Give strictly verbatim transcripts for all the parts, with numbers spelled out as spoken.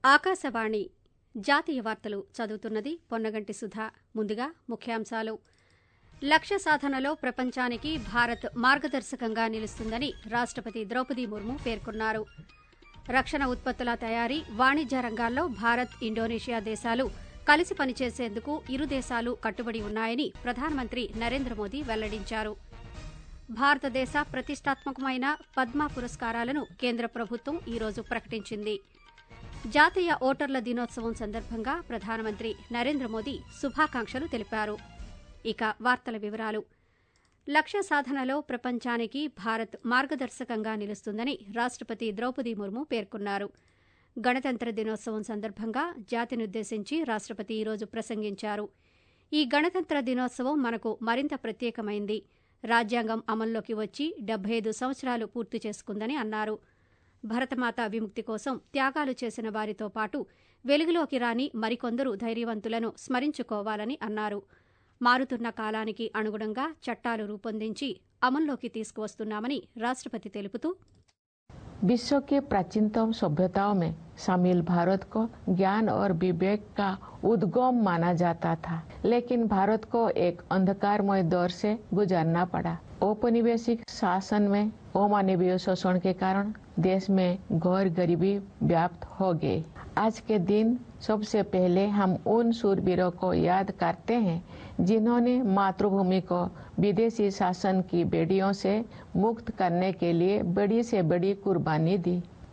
ఆకాశవాణి జాతీయ వార్తలు చదువుతున్నది పొన్నగంటి సుధా. ముందుగా ముఖ్యాంశాలు. లక్ష్య సాధనలో ప్రపంచానికి భారత్ మార్గదర్శకంగా నిలుస్తుందని రాష్టపతి ద్రౌపది ముర్ము పేర్కొన్నారు. రక్షణ ఉత్పత్తుల తయారీ, వాణిజ్య రంగాల్లో భారత్, ఇండోనేషియా దేశాలు కలిసి పనిచేసేందుకు ఇరు దేశాలు కట్టుబడి ఉన్నాయని ప్రధానమంత్రి నరేంద్ర మోదీ వెల్లడించారు. భారతదేశ ప్రతిష్టాత్మకమైన పద్మ పురస్కారాలను కేంద్ర ప్రభుత్వం ఈరోజు ప్రకటించింది. జాతీయ ఓటర్ల దినోత్సవం సందర్భంగా ప్రధానమంత్రి నరేంద్ర మోదీ శుభాకాంక్షలు తెలిపారు. ఇక వార్తల వివరాలు. లక్ష్య సాధనలో ప్రపంచానికి భారత్ మార్గదర్శకంగా నిలుస్తుందని రాష్టపతి ద్రౌపది ముర్ము పేర్కొన్నారు. గణతంత్ర దినోత్సవం సందర్భంగా జాతినుద్దేశించి రాష్టపతి ఈరోజు ప్రసంగించారు. ఈ గణతంత్ర దినోత్సవం మనకు మరింత ప్రత్యేకమైంది. రాజ్యాంగం అమల్లోకి వచ్చి డెబ్బై ఐదు సంవత్సరాలు పూర్తి చేసుకుందని అన్నారు. భరతమాత విముక్తి కోసం త్యాగాలు చేసిన వారితో పాటు వెలుగులోకి రాని మరికొందరు ధైర్యవంతులను స్మరించుకోవాలని అన్నారు. మారుతున్న కాలానికి అనుగుణంగా చట్టాలు రూపొందించి అమల్లోకి తీసుకువస్తున్నామని రాష్టపతి తెలుపుతూ, विश्व के प्राचीनतम सभ्यताओं में शामिल भारत को ज्ञान और विवेक का उद्गम माना जाता था, लेकिन भारत को एक अंधकारमय दौर से गुजरना पड़ा। औपनिवेशिक शासन में अमानवीय शोषण के कारण देश में घोर गरीबी व्याप्त हो गई। आज के दिन सबसे पहले हम उन शूरवीरों को याद करते हैं जिन्होंने मातृभूमि को विदेशी शासन की बेड़ियों से मुक्त करने के लिए बड़ी से बड़ी कुर्बानी दी।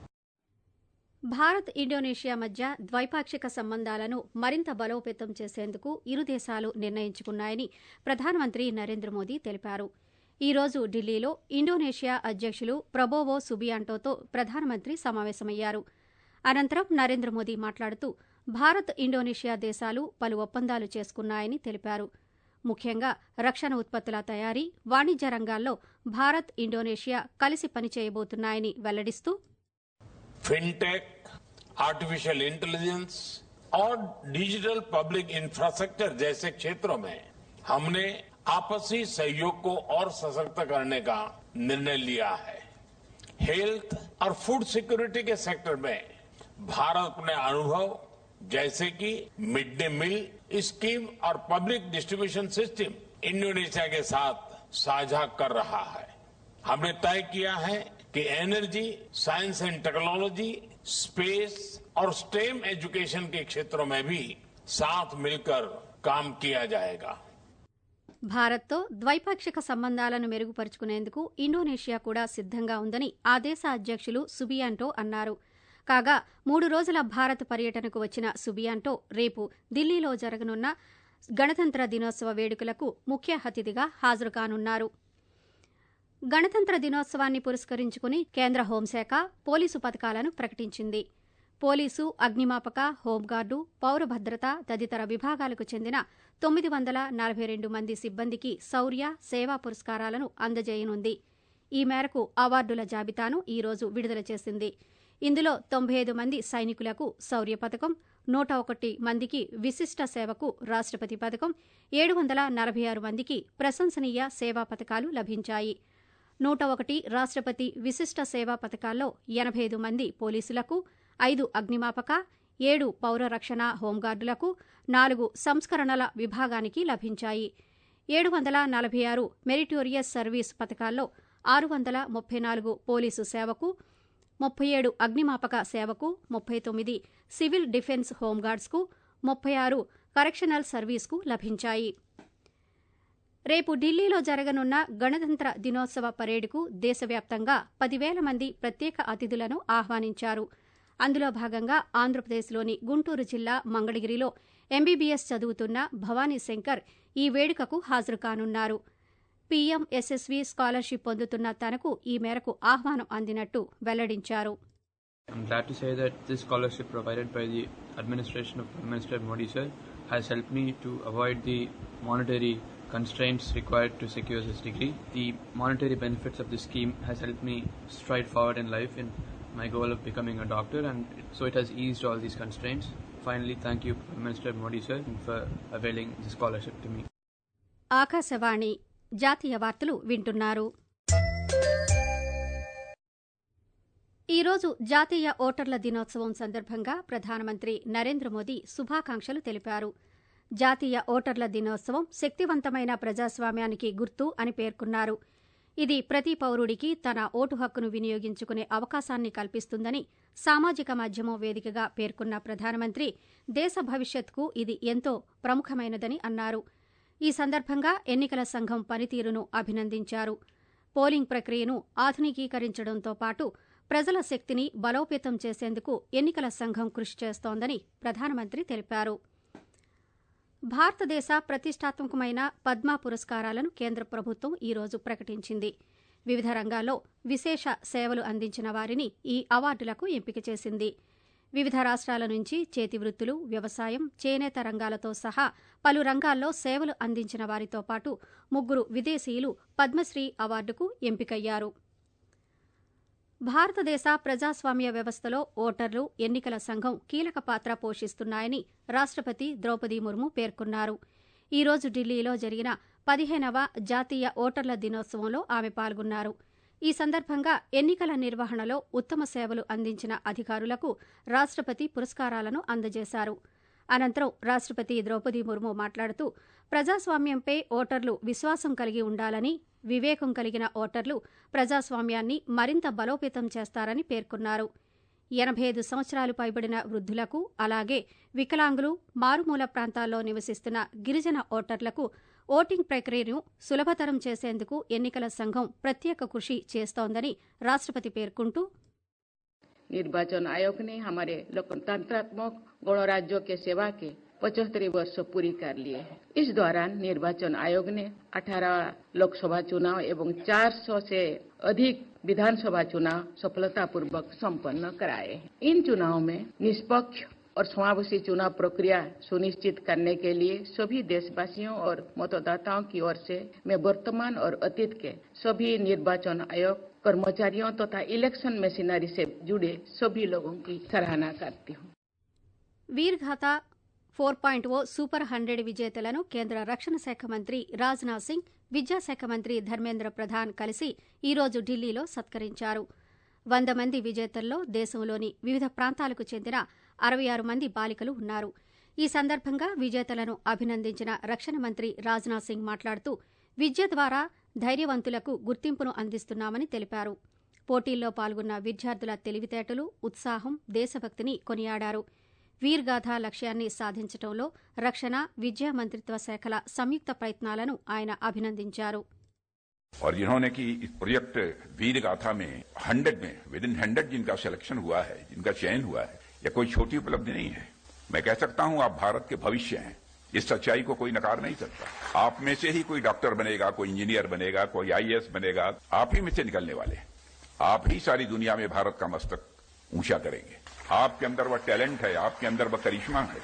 భారత్, ఇండోనేషియా మధ్య ద్వైపాక్షిక సంబంధాలను మరింత బలోపేతం చేసేందుకు ఇరు దేశాలు నిర్ణయించుకున్నాయని ప్రధానమంత్రి నరేంద్ర మోదీ తెలిపారు. ఈ రోజు ఢిల్లీలో ఇండోనేషియా అధ్యకులు ప్రబోవో సుబియాంటోతో ప్రధానమంత్రి సమావేశమయ్యారు. అనంతరం నరేంద్ర మోదీ మాట్లాడుతూ భారత్, ఇండోనేషియా దేశాలు పలు ఒప్పందాలు చేసుకున్నాయని తెలిపారు. ముఖ్యంగా రక్షణ ఉత్పత్తుల తయారీ, వాణిజ్య రంగాల్లో భారత్, ఇండోనేషియా కలిసి పనిచేయబోతున్నాయని వెల్లడిస్తూ, फिनटेक, आर्टिफिशियल इंटेलिजेंस और डिजिटल पब्लिक इंफ्रास्ट्रक्चर जैसे क्षेत्रों में हमने आपसी सहयोग को और सशक्त करने का निर्णय लिया है। हेल्थ और फूड सिक्योरिटी के सेक्टर में भारत अपने अनुभव जैसे कि मिड डे मील स्कीम और पब्लिक डिस्ट्रीब्यूशन सिस्टम इंडोनेशिया के साथ साझा कर रहा है। हमने तय किया है कि energy, science and technology, space और स्टेम एजुकेशन के क्षेत्रों में भी साथ मिलकर काम किया जाएगा। భారత్తో ద్వైపాక్షిక సంబంధాలను మెరుగుపరుచుకునేందుకు ఇండోనేషియా కూడా సిద్దంగా ఉందని ఆ దేశ అధ్యకులు సుబియాంటో అన్నారు. కాగా మూడు రోజుల భారత్ పర్యటనకు వచ్చిన సుబియాంటో రేపు ఢిల్లీలో జరగనున్న గణతంత్ర దినోత్సవ వేడుకలకు ముఖ్య అతిథిగా హాజరుకానున్నారు. గణతంత్ర దినోత్సవాన్ని పురస్కరించుకుని కేంద్ర హోంశాఖ పోలీసు పథకాలను ప్రకటించింది. పోలీసు, అగ్నిమాపక, హోంగార్డు, పౌర భద్రత తదితర విభాగాలకు చెందిన తొమ్మిది వందల నలభై రెండు మంది సిబ్బందికి శౌర్య, సేవా పురస్కారాలను అందజేయనుంది. ఈ మేరకు అవార్డుల జాబితాను ఈ రోజు విడుదల చేసింది. ఇందులో తొంభై ఐదు మంది సైనికులకు శౌర్య పథకం, నూట ఒకటి మందికి విశిష్ట సేవకు రాష్టపతి పథకం, ఏడు వందల నలభై ఆరు మందికి ప్రశంసనీయ సేవా పథకాలు లభించాయి. నూట ఒకటి రాష్టపతి విశిష్ట సేవా పథకాల్లో ఎనభై ఐదు మంది పోలీసులకు, ఐదు అగ్నిమాపక, ఏడు పౌర రక్షణ హోంగార్డులకు, నాలుగు సంస్కరణల విభాగానికి లభించాయి. ఏడు వందల నలభై ఆరు మెరిటోరియస్ సర్వీస్ పథకాల్లో ఆరు వందల ముప్పై నాలుగు పోలీసు సేవకు, ముప్పై ఏడు అగ్నిమాపక సేవకు, ముప్పై తొమ్మిది సివిల్ డిఫెన్స్ హోంగార్డ్స్కు, ముప్పై ఆరు కరెక్షనల్ సర్వీస్కు లభించాయి. రేపు ఢిల్లీలో జరగనున్న గణతంత్ర దినోత్సవ పరేడ్కు దేశవ్యాప్తంగా పదివేల మంది ప్రత్యేక అతిథులను ఆహ్వానించారు. అందులో భాగంగా ఆంధ్రప్రదేశ్లోని గుంటూరు జిల్లా మంగళగిరిలో ఎంబీబీఎస్ చదువుతున్న భవానీ శంకర్ ఈ వేడుకకు హాజరుకానున్నారు. పీఎం ఎస్ఎస్వీ స్కాలర్షిప్ పొందుతున్న తనకు ఈ మేరకు ఆహ్వానం అందినట్టు వెల్లడించారు. I'm glad to say that this scholarship provided by the administration of Prime Minister Modi sir has helped me to avoid the monetary constraints required to secure this degree. The monetary benefits of this scheme has helped me stride forward in life in my goal of becoming a doctor, and so it has eased all these constraints. Finally, thank you Prime Minister Modi sir for availing the scholarship to me. Akashvani జాతీయ వార్తలు వింటున్నారు. ఈ రోజు జాతీయ ఓటర్ల దినోత్సవం సందర్భంగా ప్రధానమంత్రి నరేంద్ర మోదీ శుభాకాంక్షలు తెలిపారు. జాతీయ ఓటర్ల దినోత్సవం శక్తివంతమైన ప్రజాస్వామ్యానికి గుర్తు అని పేర్కొన్నారు. ఇది ప్రతి పౌరుడికి తన ఓటు హక్కును వినియోగించుకునే అవకాశాన్ని కల్పిస్తుందని సామాజిక మాధ్యమం వేదికగా పేర్కొన్న ప్రధానమంత్రి దేశ భవిష్యత్తుకు ఇది ఎంతో ప్రముఖమైనదని అన్నారు. ఈ సందర్భంగా ఎన్నికల సంఘం పనితీరును అభినందించారు. పోలింగ్ ప్రక్రియను ఆధునికీకరించడంతో పాటు ప్రజల శక్తిని బలోపేతం చేసేందుకు ఎన్నికల సంఘం కృషి చేస్తోందని ప్రధానమంత్రి తెలిపారు. భారతదేశ ప్రతిష్టాత్మకమైన పద్మ పురస్కారాలను కేంద్ర ప్రభుత్వం ఈ రోజు ప్రకటించింది. వివిధ రంగాల్లో విశేష సేవలు అందించిన వారిని ఈ అవార్డులకు ఎంపిక చేసింది. వివిధ రాష్ట్రాల నుంచి చేతి వృత్తులు, వ్యవసాయం, చేనేత రంగాలతో సహా పలు రంగాల్లో సేవలు అందించిన వారితో పాటు ముగ్గురు విదేశీయులు పద్మశ్రీ అవార్డుకు ఎంపికయ్యారు. భారతదేశ ప్రజాస్వామ్య వ్యవస్థలో ఓటర్లు, ఎన్నికల సంఘం కీలక పాత్ర పోషిస్తున్నాయని రాష్టపతి ద్రౌపది ముర్ము పేర్కొన్నారు. ఈ రోజు ఢిల్లీలో జరిగిన పదిహేనవ జాతీయ ఓటర్ల దినోత్సవంలో ఆమె పాల్గొన్నారు. ఈ సందర్భంగా ఎన్నికల నిర్వహణలో ఉత్తమ సేవలు అందించిన అధికారులకు రాష్టపతి పురస్కారాలను అందజేశారు. అనంతరం రాష్టపతి ద్రౌపది ముర్ము మాట్లాడుతూ ప్రజాస్వామ్యంపై ఓటర్లు విశ్వాసం కలిగి ఉండాలని, వివేకం కలిగిన ఓటర్లు ప్రజాస్వామ్యాన్ని మరింత బలోపేతం చేస్తారని పేర్కొన్నారు. ఎనభై ఐదు సంవత్సరాలు పైబడిన వృద్ధులకు, అలాగే వికలాంగులు, మారుమూల ప్రాంతాల్లో నివసిస్తున్న గిరిజన ఓటర్లకు ఓటింగ్ ప్రక్రియను సులభతరం చేసేందుకు ఎన్నికల సంఘం ప్రత్యేక కృషి చేస్తోందని రాష్టపతి పేర్కొంటూ निर्वाचन आयोग ने हमारे लोकतंत्रात्मक गणराज्यों के सेवा के पचहत्तर वर्ष पूरी कर लिए हैं। इस दौरान निर्वाचन आयोग ने अठारह लोकसभा चुनाव एवं चार सौ से अधिक विधानसभा चुनाव सफलतापूर्वक संपन्न कराए हैं। इन चुनाव में निष्पक्ष और समावेशी चुनाव प्रक्रिया सुनिश्चित करने के लिए सभी देशवासियों और मतदाताओं की ओर से मैं वर्तमान और अतीत के सभी निर्वाचन आयोग कर्मचारियों तथा इलेक्शन मशीनरी से जुड़े सभी लोगों की सराहना करती हूँ। Veergatha four point O super hundred విజేతలను కేంద్ర రక్షణ శాఖ మంత్రి రాజ్నాథ్ సింగ్, విద్యాశాఖ మంత్రి ధర్మేంద్ర ప్రధాన్ కలిసి ఈ రోజు ఢిల్లీలో సత్కరించారు. వంద మంది విజేతల్లో దేశంలోని వివిధ ప్రాంతాలకు చెందిన అరవై ఆరు మంది బాలికలు ఉన్నారు. ఈ సందర్భంగా విజేతలను అభినందించిన రక్షణ మంత్రి రాజ్నాథ్ సింగ్ మాట్లాడుతూ విద్య ద్వారా ధైర్యవంతులకు గుర్తింపును అందిస్తున్నామని తెలిపారు. పోటీల్లో పాల్గొన్న విద్యార్థుల తెలివితేటలు, ఉత్సాహం, దేశభక్తిని కొనియాడారు. వీర్గాథ లక్ష్యాన్ని సాధించడంలో రక్షణ, విద్యా మంత్రిత్వ శాఖల సంయుక్త ప్రయత్నాలను ఆయన అభినందించారు. और जिन्होंने की इस प्रोजेक्ट वीर गाथा में हंड्रेड में विद इन हंड्रेड जिनका सिलेक्शन हुआ है, जिनका चयन हुआ है, यह कोई छोटी उपलब्धि नहीं है। मैं कह सकता हूं आप भारत के भविष्य हैं। इस सच्चाई को कोई नकार नहीं सकता। आप में से ही कोई डॉक्टर बनेगा, कोई इंजीनियर बनेगा, कोई आईएएस बनेगा, आप ही में से निकलने वाले हैं। आप ही सारी दुनिया में भारत का मस्तक ऊंचा करेंगे। आपके अंदर वह टैलेंट है, आपके अंदर वह करिश्मा है।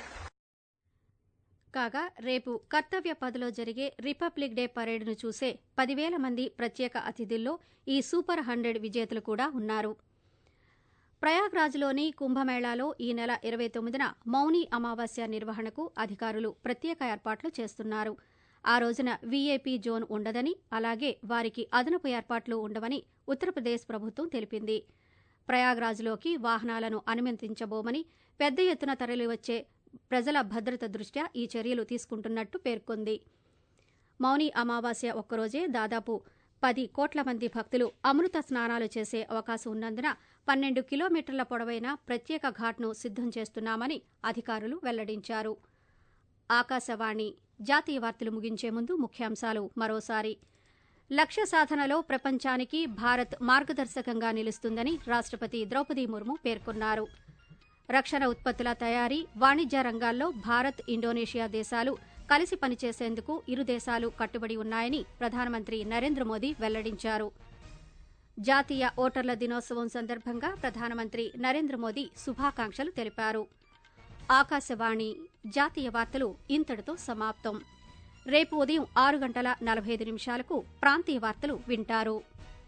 కాగా రేపు కర్తవ్య పథలో జరిగే రిపబ్లిక్ డే పరేడ్ను చూసే పదివేల మంది ప్రత్యేక అతిథుల్లో ఈ సూపర్ హండ్రెడ్ విజేతలు కూడా ఉన్నారు. ప్రయాగ్రాజ్లోని కుంభమేళాలో ఈ నెల ఇరవై తొమ్మిదిన మౌని అమావాస్య నిర్వహణకు అధికారులు ప్రత్యేక ఏర్పాట్లు చేస్తున్నారు. ఆ రోజున వీఐపీ జోన్ ఉండదని, అలాగే వారికి అదనపు ఏర్పాట్లు ఉండవని ఉత్తరప్రదేశ్ ప్రభుత్వం తెలిపింది. ప్రయాగ్రాజ్లోకి వాహనాలను అనుమతించబోమని, పెద్ద ఎత్తున తరలివచ్చే ప్రజల భద్రత దృష్ట్యా ఈ చర్యలు తీసుకుంటున్నట్టు పేర్కొంది. మౌని అమావాస్య ఒక్కరోజే దాదాపు పది కోట్ల మంది భక్తులు అమృత స్నానాలు చేసే అవకాశం ఉన్నందున పన్నెండు కిలోమీటర్ల పొడవైన ప్రత్యేక ఘాట్ను సిద్దం చేస్తున్నామని అధికారులు వెల్లడించారు. ఆకాశవాణి జాతీయ వార్తలు ముగించే ముందు ముఖ్యాంశాలు మరోసారి. లక్ష్య సాధనలో ప్రపంచానికి భారత్ మార్గదర్శకంగా నిలుస్తుందని రాష్టపతి ద్రౌపది ముర్ము పేర్కొన్నారు. రక్షణ ఉత్పత్తుల తయారీ, వాణిజ్య రంగాల్లో భారత్, ఇండోనేషియా దేశాలు కలిసి పనిచేసేందుకు ఇరు దేశాలు కట్టుబడి ఉన్నాయని ప్రధానమంత్రి నరేంద్ర మోదీ వెల్లడించారు. జాతీయ ఓటర్ల దినోత్సవం సందర్భంగా ప్రధానమంత్రి నరేంద్ర మోదీ శుభాకాంక్షలు తెలిపారు. ఆకాశవాణి జాతీయ వార్తలు ఇంతటితో సమాప్తం. రేపు ఉదయం ఆరు గంటల నలభై ఐదు నిమిషాలకు ప్రాంతీయ వార్తలు వింటారు.